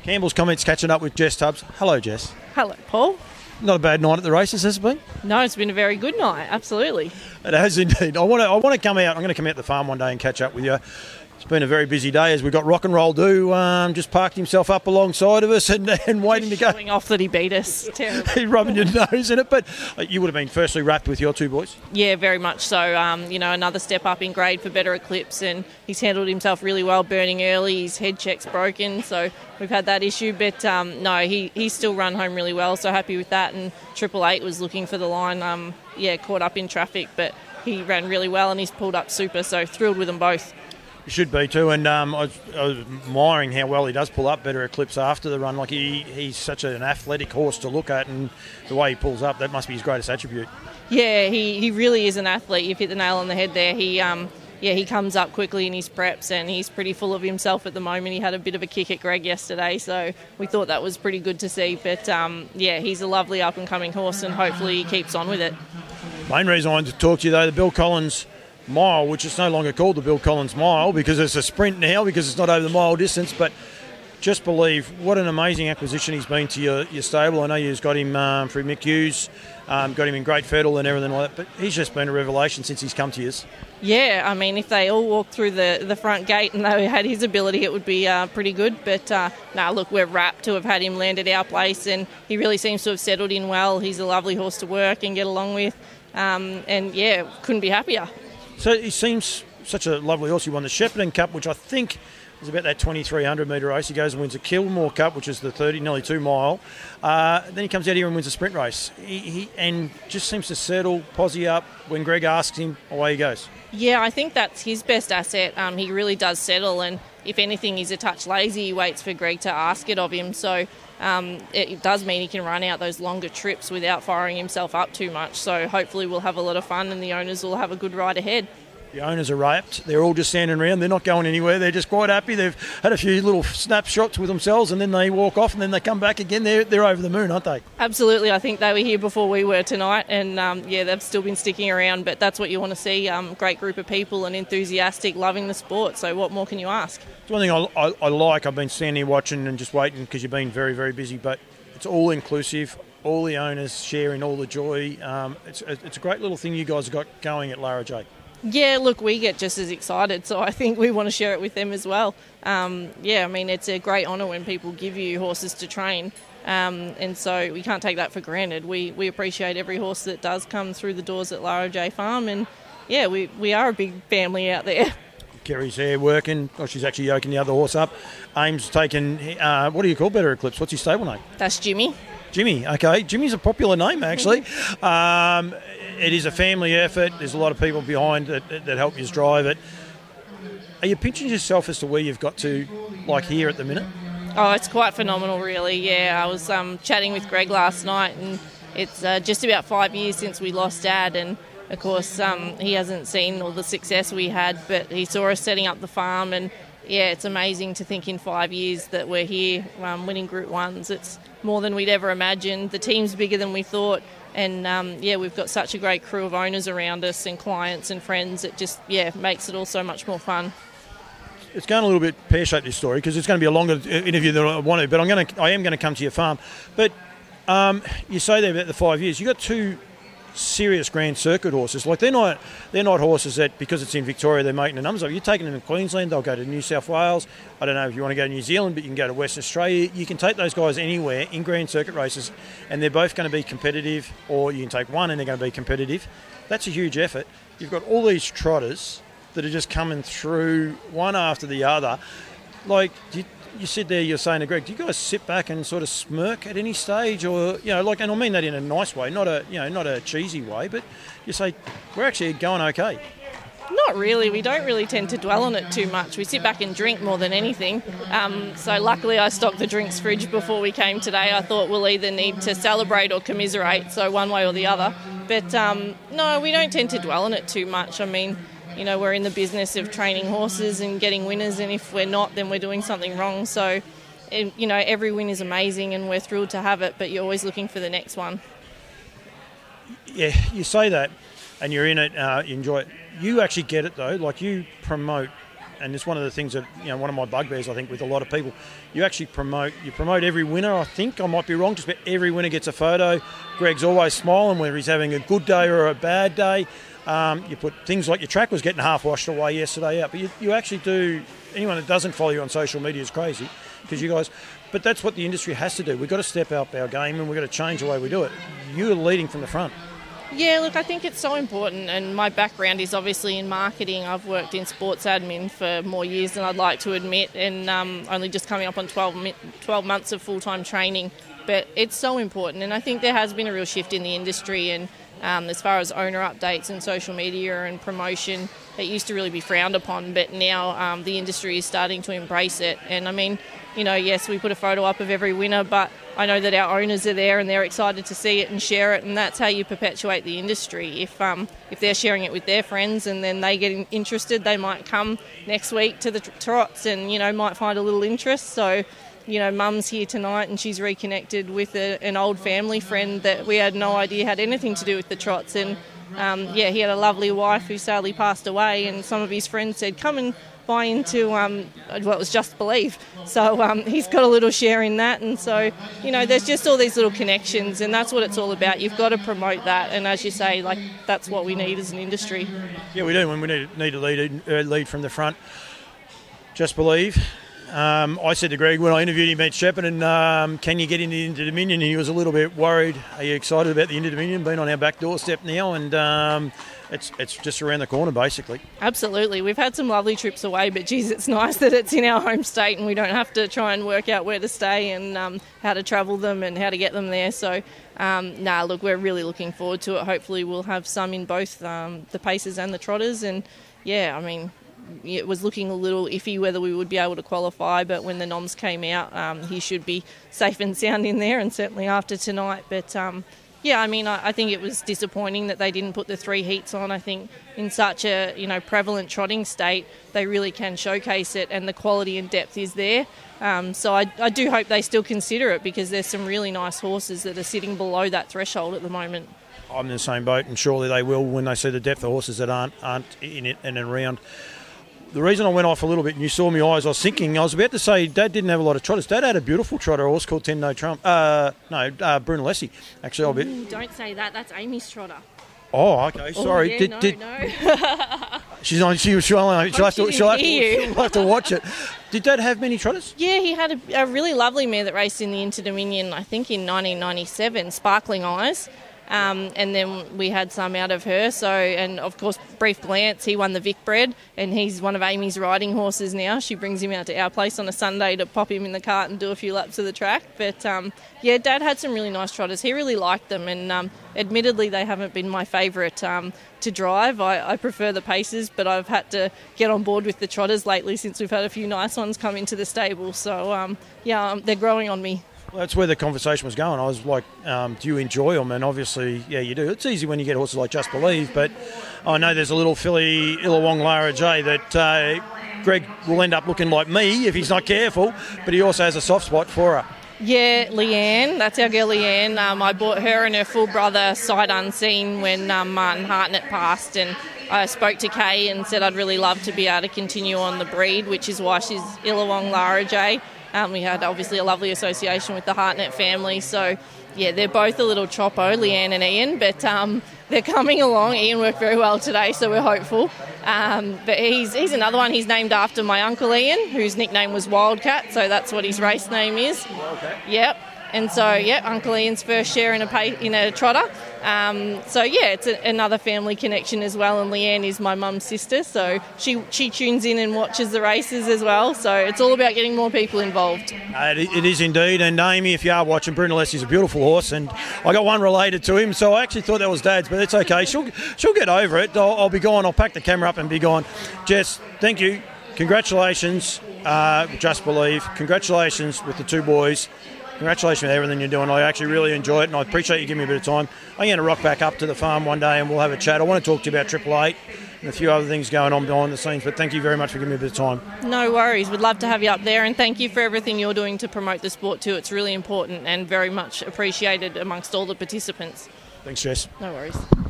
Campbell's Comments catching up with Jess Tubbs. Hello, Jess. Hello, Paul. Not a bad night at the races, has it been? No, it's been a very good night, absolutely. It has indeed. I want to come out. I'm going to come out to the farm one day and catch up with you. It's been a very busy day as we've got Rock and Roll Do just parked himself up alongside of us and waiting to go. Showing off that he beat us. Terrible. He's rubbing your nose in it. But you would have been firstly wrapped with your two boys. Yeah, very much so. Another step up in grade for Better Eclipse, and he's handled himself really well, burning early. His head check's broken, so we've had that issue. But he's still run home really well, so happy with that. And 888 was looking for the line, caught up in traffic, but he ran really well and he's pulled up super, so thrilled with them both. You should be too, and I was admiring how well he does pull up Better Eclipse after the run. Like he's such an athletic horse to look at, and the way he pulls up, that must be his greatest attribute. Yeah, he really is an athlete. You've hit the nail on the head there. He comes up quickly in his preps, and he's pretty full of himself at the moment. He had a bit of a kick at Greg yesterday, so we thought that was pretty good to see. But he's a lovely up-and-coming horse, and hopefully he keeps on with it. Main reason I wanted to talk to you though, the Bill Collins Mile, which is no longer called the Bill Collins Mile because it's a sprint now, because it's not over the mile distance, but just believe what an amazing acquisition he's been to your stable. I know you've got him through Mick Hughes, got him in great fettle and everything like that, but he's just been a revelation since he's come to you. Yeah, I mean, if they all walked through the front gate and they had his ability, it would be pretty good. But look, we're rapt to have had him land at our place, and he really seems to have settled in well. He's a lovely horse to work and get along with, couldn't be happier. So he seems such a lovely horse. He won the Shepparton Cup, which I think is about that 2,300 metre race. He goes and wins the Kilmore Cup, which is the 30, nearly 2 mile. Then he comes out here and wins a sprint race. He just seems to settle, posse up. When Greg asks him, away he goes. Yeah, I think that's his best asset. He really does settle, and if anything, he's a touch lazy. He waits for Greg to ask it of him. So it does mean he can run out those longer trips without firing himself up too much. So hopefully we'll have a lot of fun and the owners will have a good ride ahead. The owners are rapt. They're all just standing around. They're not going anywhere. They're just quite happy. They've had a few little snapshots with themselves, and then they walk off, and then they come back again. They're over the moon, aren't they? Absolutely. I think they were here before we were tonight, and they've still been sticking around. But that's what you want to see. Great group of people and enthusiastic, loving the sport. So what more can you ask? It's one thing I like. I've been standing here watching and just waiting because you've been very, very busy. But it's all inclusive. All the owners sharing all the joy. It's a great little thing you guys have got going at Lara J. Yeah, look, we get just as excited, so I think we want to share it with them as well. It's a great honour when people give you horses to train, and so we can't take that for granted. We appreciate every horse that does come through the doors at Lara J Farm, and we are a big family out there. Kerry's there working. Oh, she's actually yoking the other horse up. Aim's taken, what do you call Better Eclipse? What's his stable name? That's Jimmy. Jimmy, okay. Jimmy's a popular name, actually. It is a family effort. There's a lot of people behind that help you drive it. Are you pinching yourself as to where you've got to, like here at the minute? Oh, it's quite phenomenal, really. Yeah, I was chatting with Greg last night, and it's just about 5 years since we lost Dad, and of course he hasn't seen all the success we had, but he saw us setting up the farm, and yeah, it's amazing to think in 5 years that we're here winning Group 1s. It's more than we'd ever imagined. The team's bigger than we thought. And, we've got such a great crew of owners around us and clients and friends. It just, makes it all so much more fun. It's going a little bit pear-shaped, this story, because it's going to be a longer interview than I wanted, but I am going to come to your farm. But you say there about the 5 years. You've got two serious Grand Circuit horses. Like, they're not horses that, because it's in Victoria, they're making the numbers up. You're taking them to Queensland, they'll go to New South Wales. I don't know if you want to go to New Zealand, but you can go to Western Australia. You can take those guys anywhere in Grand Circuit races, and they're both going to be competitive, or you can take one and they're going to be competitive. That's a huge effort. You've got all these trotters that are just coming through one after the other. Like, you sit there, you're saying to Greg, do you guys sit back and sort of smirk at any stage, or and I mean that in a nice way, not a cheesy way, but you say we're actually going okay? Not really. We don't really tend to dwell on it too much. We sit back and drink more than anything. So luckily I stocked the drinks fridge before we came today. I thought we'll either need to celebrate or commiserate, so one way or the other. But no, we don't tend to dwell on it too much. I mean, we're in the business of training horses and getting winners, and if we're not, then we're doing something wrong. So, every win is amazing and we're thrilled to have it, but you're always looking for the next one. Yeah, you say that and you're in it, you enjoy it. You actually get it, though. Like, you promote and it's one of the things that, one of my bugbears, I think, with a lot of people. You actually promote every winner, I think. I might be wrong, just about every winner gets a photo. Greg's always smiling, whether he's having a good day or a bad day. You put things like your track was getting half washed away yesterday out, but you actually do. Anyone that doesn't follow you on social media is crazy, because you guys. But that's what the industry has to do. We've got to step up our game, and we've got to change the way we do it. You're leading from the front. Yeah, look, I think it's so important, and my background is obviously in marketing. I've worked in sports admin for more years than I'd like to admit, and only just coming up on 12 months of full-time training. But it's so important, and I think there has been a real shift in the industry, and as far as owner updates and social media and promotion, it used to really be frowned upon, but now the industry is starting to embrace it. And I mean, yes, we put a photo up of every winner, but I know that our owners are there and they're excited to see it and share it, and that's how you perpetuate the industry. If they're sharing it with their friends and then they get interested, they might come next week to the trots and, might find a little interest. So, Mum's here tonight and she's reconnected with an old family friend that we had no idea had anything to do with the trots. And, he had a lovely wife who sadly passed away, and some of his friends said, come and buy into it was Just Believe. So he's got a little share in that. And so, there's just all these little connections, and that's what it's all about. You've got to promote that. And as you say, that's what we need as an industry. Yeah, we do. And we need to lead from the front. Just Believe. I said to Greg when I interviewed him at Shepparton, and can you get into the Inter-Dominion? He was a little bit worried. Are you excited about the Inter-Dominion being on our back doorstep now? And it's just around the corner, basically. Absolutely. We've had some lovely trips away, but geez, it's nice that it's in our home state and we don't have to try and work out where to stay and how to travel them and how to get them there. So, look, we're really looking forward to it. Hopefully we'll have some in both the Pacers and the Trotters. And, yeah, I mean, it was looking a little iffy whether we would be able to qualify, but when the noms came out, he should be safe and sound in there, and certainly after tonight. But I think it was disappointing that they didn't put the 3 heats on. I think in such a prevalent trotting state, they really can showcase it, and the quality and depth is there. So I do hope they still consider it, because there's some really nice horses that are sitting below that threshold at the moment. I'm in the same boat, and surely they will when they see the depth of horses that aren't in it and around. The reason I went off a little bit and you saw my eyes, I was thinking, I was about to say Dad didn't have a lot of trotters. Dad had a beautiful trotter horse called 10 No Trump. Brunelleschi. Actually, Don't say that. That's Amy's trotter. Oh, okay. Sorry. No. She'll have to watch it. Did Dad have many trotters? Yeah, he had a really lovely mare that raced in the Inter-Dominion, I think in 1997, Sparkling Eyes. And then we had some out of her. So, and of course, Brief Glance, he won the Vic Bred, and he's one of Amy's riding horses now. She brings him out to our place on a Sunday to pop him in the cart and do a few laps of the track. But Dad had some really nice trotters. He really liked them, and admittedly, they haven't been my favourite to drive. I prefer the Pacers, but I've had to get on board with the trotters lately since we've had a few nice ones come into the stable. So, they're growing on me. Well, that's where the conversation was going. I was like, do you enjoy them? And obviously, yeah, you do. It's easy when you get horses like Just Believe, but I know there's a little filly, Illawong Lara J, that Greg will end up looking like me if he's not careful, but he also has a soft spot for her. Yeah, Leanne, that's our girl Leanne. I bought her and her full brother sight unseen when Martin Hartnett passed, and I spoke to Kay and said I'd really love to be able to continue on the breed, which is why she's Illawong Lara J. We had obviously a lovely association with the Hartnett family, so yeah, they're both a little choppo, Leanne and Ian, but they're coming along. Ian worked very well today, so we're hopeful. But he's another one. He's named after my uncle Ian, whose nickname was Wildcat, so that's what his race name is. Okay. Yep. And so, Uncle Ian's first share in a trotter. It's another family connection as well. And Leanne is my mum's sister, so she tunes in and watches the races as well. So it's all about getting more people involved. It is indeed. And Amy, if you are watching, Brunelleschi is a beautiful horse, and I got one related to him, so I actually thought that was Dad's, but it's okay. She'll get over it. I'll be gone. I'll pack the camera up and be gone. Jess, thank you. Congratulations, Just Believe. Congratulations with the two boys. Congratulations with everything you're doing. I actually really enjoy it, and I appreciate you giving me a bit of time. I'm going to rock back up to the farm one day and we'll have a chat. I want to talk to you about Triple Eight and a few other things going on behind the scenes, but thank you very much for giving me a bit of time. No worries. We'd love to have you up there, and thank you for everything you're doing to promote the sport too. It's really important and very much appreciated amongst all the participants. Thanks, Jess. No worries.